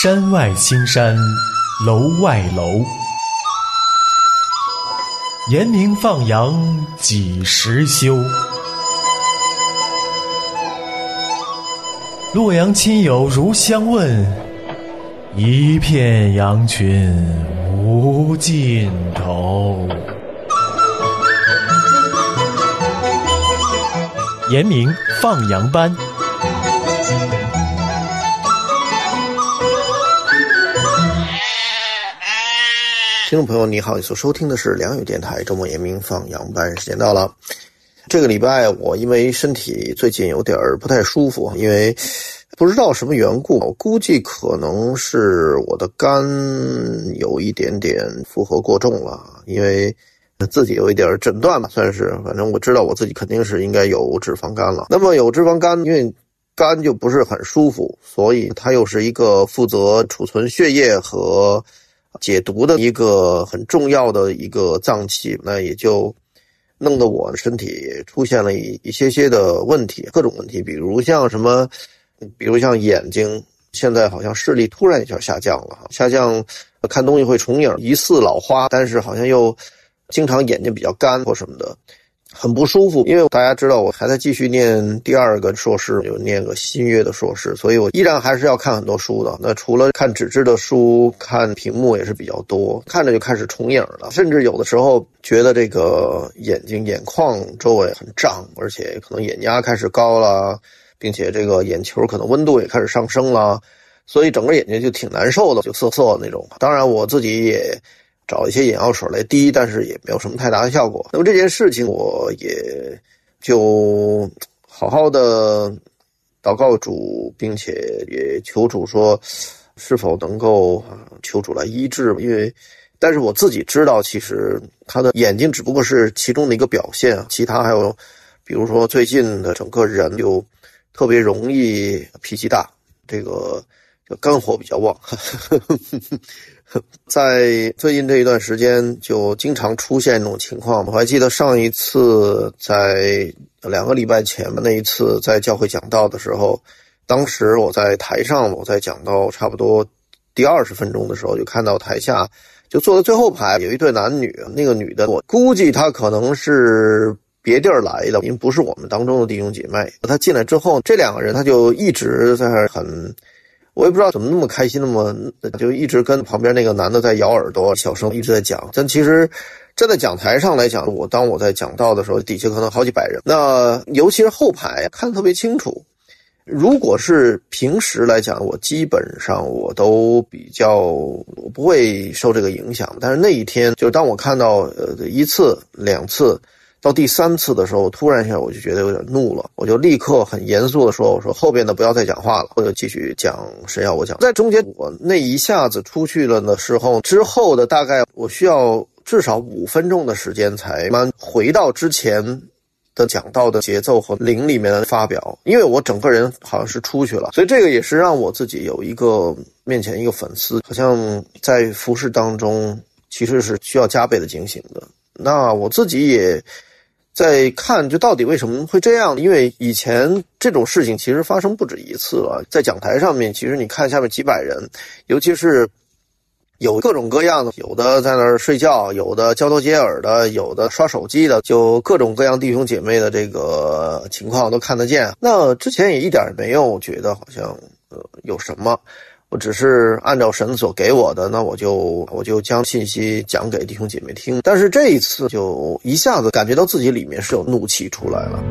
山外青山楼外楼，严明放羊几时休？洛阳亲友如相问，一片羊群无尽头。严明放羊班。 听众朋友你好，你所收听的是良友电台周末严明放羊班，时间到了。这个礼拜我因为身体最近有点不太舒服，因为不知道什么缘故，我估计可能是我的肝有一点点负荷过重了，因为自己有一点诊断吧，算是，反正我知道我自己肯定是应该有脂肪肝了。那么有脂肪肝，因为肝就不是很舒服，所以它又是一个负责储存血液和解毒的一个很重要的一个脏器，那也就弄得我身体出现了一些的问题，各种问题，比如像眼睛现在好像视力突然一下下降了，下降看东西会重影，疑似老花，但是好像又经常眼睛比较干或什么的，很不舒服。因为大家知道我还在继续念第二个硕士，有念个新约的硕士，所以我依然还是要看很多书的。那除了看纸质的书，看屏幕也是比较多，看着就开始重影了，甚至有的时候觉得这个眼眶周围很胀，而且可能眼压开始高了，并且这个眼球可能温度也开始上升了，所以整个眼睛就挺难受的，就涩涩的那种。当然我自己也找一些眼药水来滴，但是也没有什么太大的效果。那么这件事情我也就好好的祷告主，并且也求主说是否能够求主来医治，但是我自己知道其实他的眼睛只不过是其中的一个表现，其他还有比如说最近的整个人就特别容易脾气大，这个肝火比较旺在最近这一段时间就经常出现这种情况。我还记得上一次在2个礼拜前吧，那一次在教会讲道的时候，当时我在台上，我在讲到差不多第20分钟的时候，就看到台下就坐在最后排有一对男女，那个女的我估计她可能是别地儿来的，因为不是我们当中的弟兄姐妹。她进来之后，这两个人她就一直在我也不知道怎么那么开心，就一直跟旁边那个男的在摇耳朵，小声一直在讲。但其实站在讲台上来讲，当我在讲道的时候，底下可能好几百人，那尤其是后排看得特别清楚。如果是平时来讲，我基本上我都我不会受这个影响，但是那一天就当我看到1次2次到第3次的时候，突然一下我就觉得有点怒了，我就立刻很严肃的说，我说后边的不要再讲话了，我就继续讲神要我讲。在中间我那一下子出去了的时候，之后的大概我需要至少5分钟的时间才慢慢回到之前的讲道的节奏和灵里面的发表，因为我整个人好像是出去了，所以这个也是让我自己有一个面前一个反思，好像在服事当中其实是需要加倍的警醒的。那我自己也在看就到底为什么会这样，因为以前这种事情其实发生不止一次了。在讲台上面，其实你看下面几百人，尤其是有各种各样的，有的在那儿睡觉，有的交头接耳的，有的刷手机的，就各种各样弟兄姐妹的这个情况都看得见。那之前也一点没有觉得好像有什么，我只是按照神所给我的，那我就将信息讲给弟兄姐妹听。但是这一次就一下子感觉到自己里面是有怒气出来了。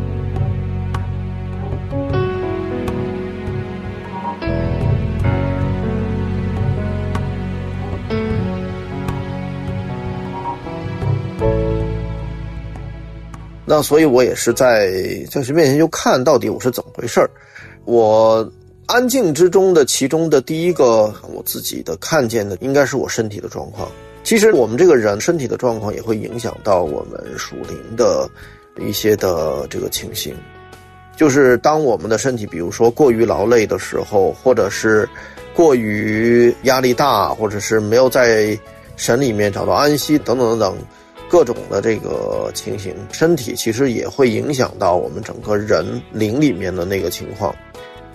那所以我也是在神面前就看到底我是怎么回事。我安静之中的其中的第一个我自己的看见的应该是我身体的状况。其实我们这个人身体的状况也会影响到我们属灵的一些的这个情形，就是当我们的身体比如说过于劳累的时候，或者是过于压力大，或者是没有在神里面找到安息等等等等各种的这个情形，身体其实也会影响到我们整个人灵里面的那个情况。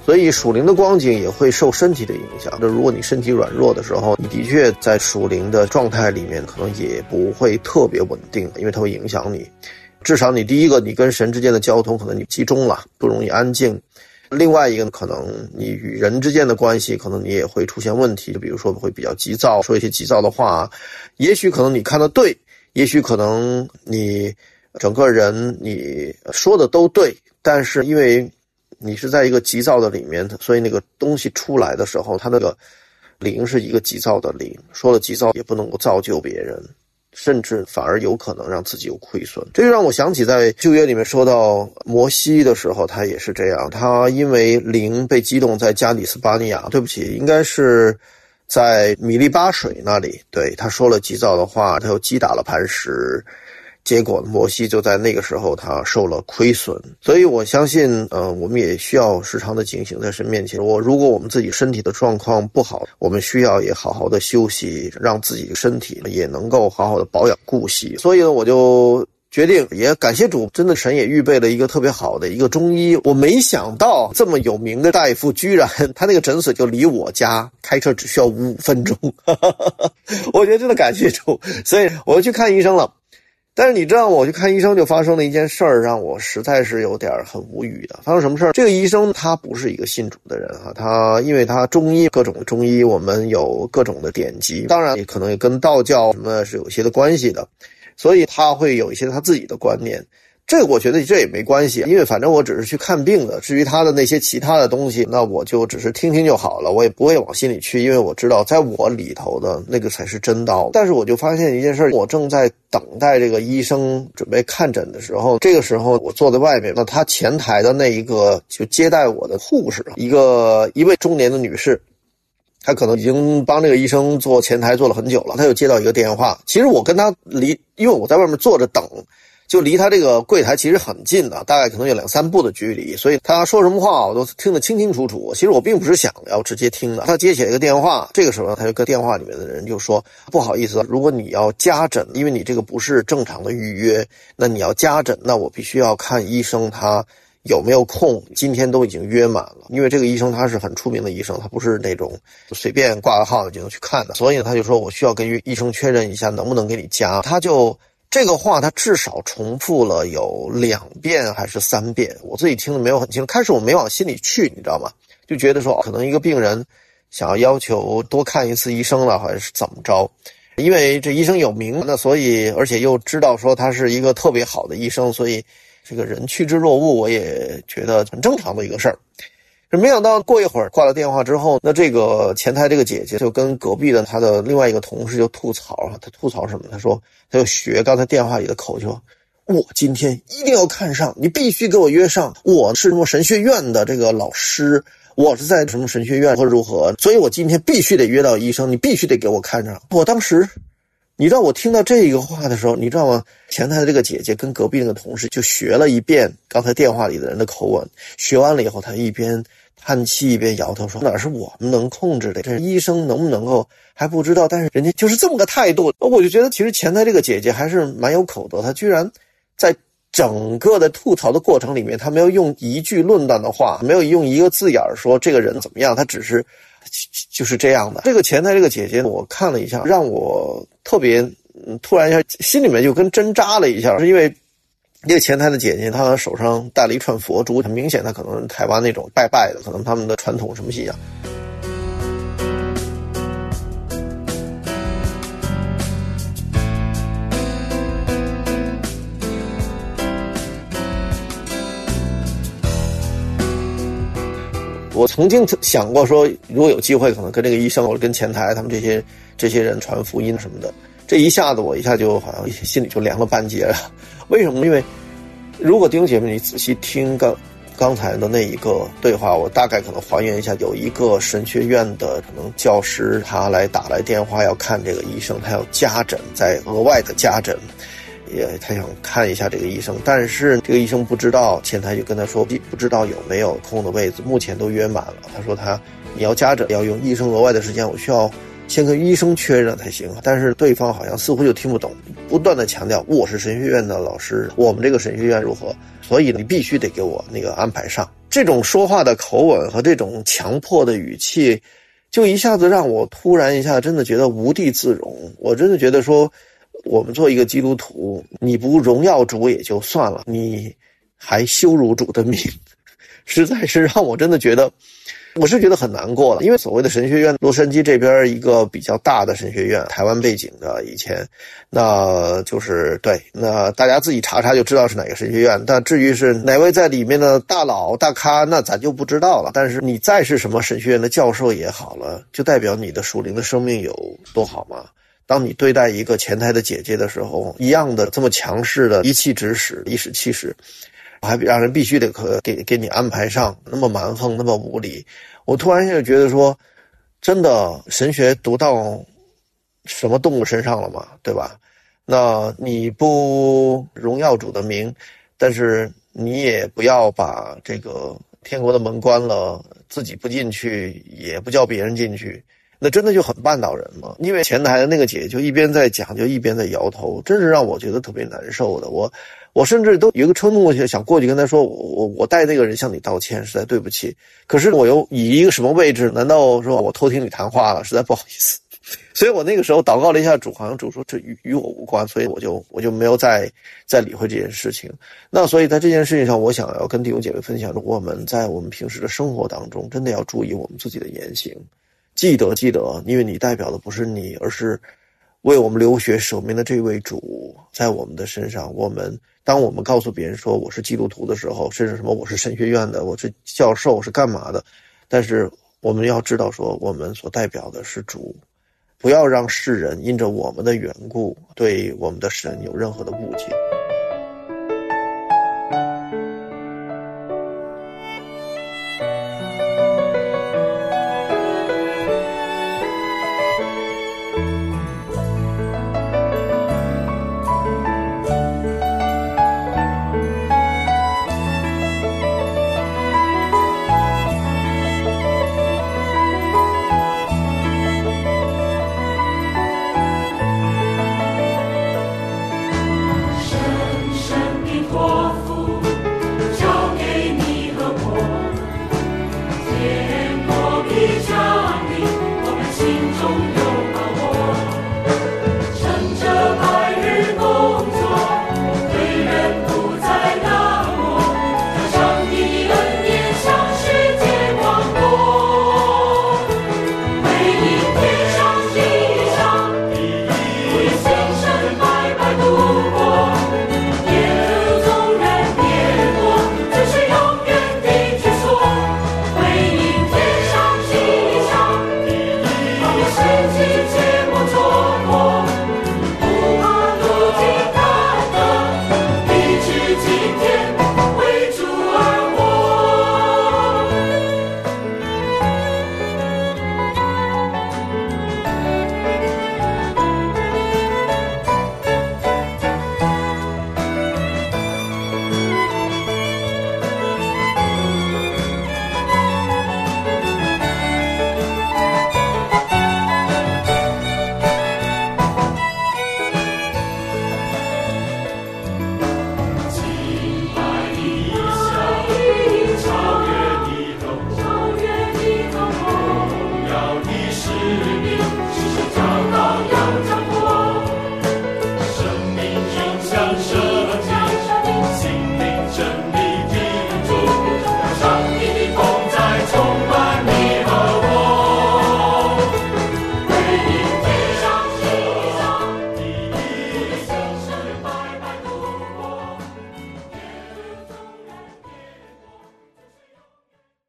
所以属灵的光景也会受身体的影响。就如果你身体软弱的时候，你的确在属灵的状态里面可能也不会特别稳定，因为它会影响你。至少你第一个，你跟神之间的交通可能你集中了，不容易安静。另外一个可能你与人之间的关系可能你也会出现问题，就比如说会比较急躁，说一些急躁的话，也许可能你看得对，也许可能你整个人你说的都对，但是因为你是在一个急躁的里面，所以那个东西出来的时候，它那个灵是一个急躁的灵，说了急躁也不能够造就别人，甚至反而有可能让自己有亏损。这就让我想起在旧约里面说到摩西的时候，他也是这样，他因为灵被激动在加利斯巴尼亚，对不起，应该是在米利巴水那里，对，他说了急躁的话，他又击打了磐石，结果摩西就在那个时候他受了亏损。所以我相信我们也需要时常的警醒在神面前，如果我们自己身体的状况不好，我们需要也好好的休息，让自己的身体也能够好好的保养顾惜。所以呢，我就决定，也感谢主，真的神也预备了一个特别好的一个中医。我没想到这么有名的大夫居然他那个诊所就离我家开车只需要5分钟我觉得真的感谢主，所以我去看医生了。但是你知道我去看医生就发生了一件事儿，让我实在是有点很无语的。发生什么事儿？这个医生他不是一个信主的人啊，他因为他中医，各种中医我们有各种的典籍，当然也可能也跟道教什么是有些的关系的，所以他会有一些他自己的观念。这个我觉得这也没关系，因为反正我只是去看病的，至于他的那些其他的东西，那我就只是听听就好了，我也不会往心里去，因为我知道在我里头的那个才是真道。但是我就发现一件事，我正在等待这个医生准备看诊的时候，这个时候我坐在外面，那他前台的那一个就接待我的护士，一位中年的女士，他可能已经帮这个医生做前台做了很久了，他又接到一个电话。其实我跟他因为我在外面坐着等，就离他这个柜台其实很近的，大概可能有2-3步的距离，所以他说什么话我都听得清清楚楚。其实我并不是想要直接听的。他接起了一个电话，这个时候他就跟电话里面的人就说，不好意思，如果你要加诊，因为你这个不是正常的预约，那你要加诊，那我必须要看医生他有没有空，今天都已经约满了。因为这个医生他是很出名的医生，他不是那种随便挂个号就能去看的，所以他就说我需要跟医生确认一下能不能给你加。他就这个话他至少重复了有2遍还是3遍，我自己听得没有很清楚。开始我没往心里去，你知道吗？就觉得说可能一个病人想要求多看一次医生了，还是怎么着。因为这医生有名，那所以而且又知道说他是一个特别好的医生，所以这个人趋之若鹜，我也觉得很正常的一个事儿。没想到过一会儿挂了电话之后，那这个前台这个姐姐就跟隔壁的她的另外一个同事就吐槽，她吐槽什么？她说她就学刚才电话里的口气说，我今天一定要看上，你必须给我约上，我是什么神学院的这个老师，我是在什么神学院或如何，所以我今天必须得约到医生，你必须得给我看上。我当时你知道我听到这个话的时候，你知道吗？前台的这个姐姐跟隔壁那个同事就学了一遍刚才电话里的人的口吻，学完了以后她一边叹气一边摇头说，哪是我们能控制的，这医生能不能够还不知道，但是人家就是这么个态度。我就觉得其实前台这个姐姐还是蛮有口德，她居然在整个的吐槽的过程里面，她没有用一句论断的话，没有用一个字眼说这个人怎么样，她只是就是这样的。这个前台这个姐姐我看了一下，让我特别突然一下心里面就跟针扎了一下，是因为这个前台的姐姐她手上戴了一串佛珠，很明显她可能是台湾那种拜拜的，可能他们的传统什么信仰。我曾经想过说，如果有机会可能跟这个医生或者跟前台他们这些人传福音什么的，这一下子我一下就好像心里就凉了半截了。为什么？因为如果弟兄姐妹你仔细听刚才的那一个对话，我大概可能还原一下，有一个神学院的可能教师，他来打来电话要看这个医生，他要加诊，再额外的加诊，他想看一下这个医生，但是这个医生不知道，前台就跟他说不知道有没有空的位置，目前都约满了。他说你要加诊要用医生额外的时间，我需要先跟医生确认才行。但是对方好像似乎就听不懂，不断的强调我是神学院的老师，我们这个神学院如何，所以你必须得给我那个安排上。 这种说话的口吻和这种强迫的语气，就一下子让我突然一下真的觉得无地自容。我真的觉得说，我们做一个基督徒，你不荣耀主也就算了，你还羞辱主的名，实在是让我真的觉得，我是觉得很难过了。因为所谓的神学院，洛杉矶这边一个比较大的神学院，台湾背景的，以前那就是对，那大家自己查查就知道是哪个神学院。但至于是哪位在里面的大佬大咖，那咱就不知道了。但是你再是什么神学院的教授也好了，就代表你的属灵的生命有多好吗？当你对待一个前台的姐姐的时候，一样的这么强势的一气指使、颐使气使，还让人必须得给你安排上，那么蛮横，那么无理。我突然就觉得说，真的神学读到什么动物身上了嘛，对吧？那你不荣耀主的名，但是你也不要把这个天国的门关了，自己不进去，也不叫别人进去。那真的就很绊倒人嘛。因为前台的那个姐姐就一边在讲，就一边在摇头，真是让我觉得特别难受的。我甚至都有一个冲动，想过去跟她说，我带那个人向你道歉，实在对不起。可是我又以一个什么位置？难道说我偷听你谈话了？实在不好意思。所以我那个时候祷告了一下主，好像主说这与我无关，所以我就没有再理会这件事情。那所以在这件事情上，我想要跟弟兄姐妹分享，我们在我们平时的生活当中，真的要注意我们自己的言行。记得，因为你代表的不是你，而是为我们流血舍命的这位主在我们的身上。当我们告诉别人说我是基督徒的时候，甚至什么我是神学院的，我是教授，是干嘛的，但是我们要知道说，我们所代表的是主，不要让世人因着我们的缘故对我们的神有任何的误解。